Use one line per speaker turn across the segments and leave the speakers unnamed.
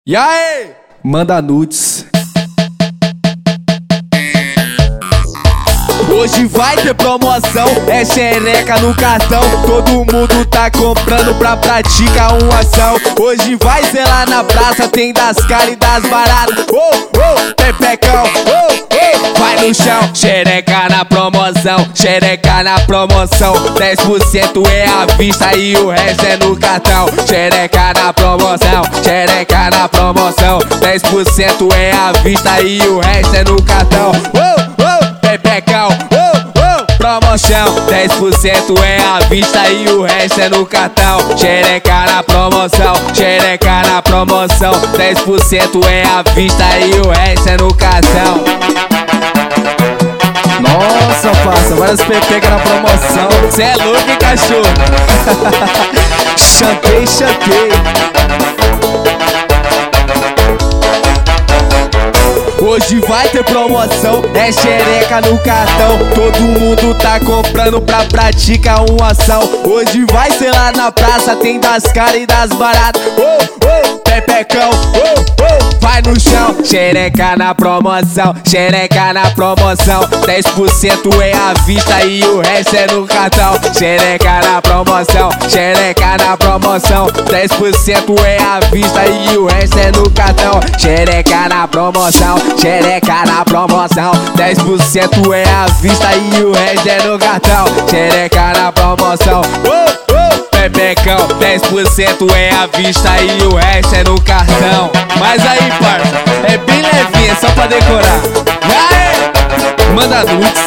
E aí? Manda nudes. Hoje vai ter promoção, é xereca no cartão. Todo mundo tá comprando pra praticar uma ação. Hoje vai ser lá na praça, tem das caras e das baratas. Pepecão, vai no chão. Xereca na promoção, xereca na promoção. 10% é à vista e o resto é no cartão. Xereca na promoção, xereca na promoção. 10% é à vista e o resto é no cartão. Pepecão, promoção, 10% é à vista e o resto é no cartão. Xereca na promoção, xereca na promoção. 10% é à vista e o resto é no cartão. Nossa, parça, várias pepecas na promoção. Cê é louco, hein, cachorro? Chantei, chantei. Hoje vai ter promoção, é xereca no cartão. Todo mundo tá comprando pra praticar uma ação. Hoje vai ser lá na praça, tem das caras e das baratas. Pepecão, vai no chão. Xereca na promoção, xereca na promoção. 10% é à vista e o resto é no cartão. Xereca na promoção, xereca na promoção. 10% é à vista e o resto é no cartão. Xereca na promoção, xereca na promoção. 10% é à vista e o resto é no cartão. Xereca na promoção, Pepecão, 10% é à vista e o resto é no cartão. Mas aí, parça, é bem levinha, só pra decorar. Vai! Manda nudes.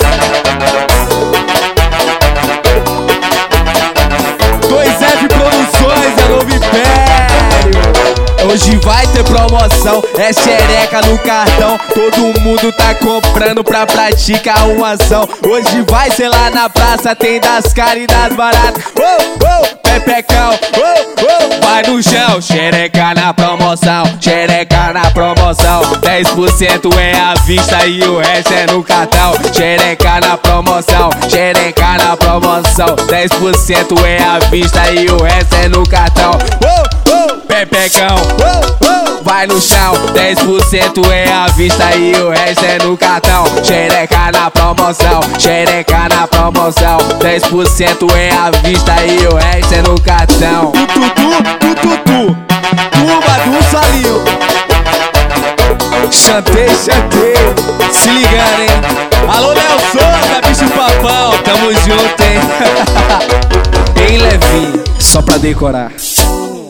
2F Produções, é novo império. Hoje vai ter promoção, é xereca no cartão. Todo mundo tá comprando pra praticar uma ação. Hoje vai ser lá na praça, tem das caras e das baratas. Pepecão, vai no chão. Xereca na promoção, xereca na promoção. 10% é à vista e o resto é no cartão. Xereca na promoção, xereca na promoção. 10% é à vista e o resto é no cartão. Pepecão, vai no chão. 10% é à vista e o resto é no cartão. Xereca na promoção, xereca na promoção. 10% é à vista e o resto é no cartão. Turma do Salinho. Chantei, chantei. Se ligando, hein? Alô, Léo Souza, bicho papão. Tamo junto, hein? Bem levinho, só pra decorar.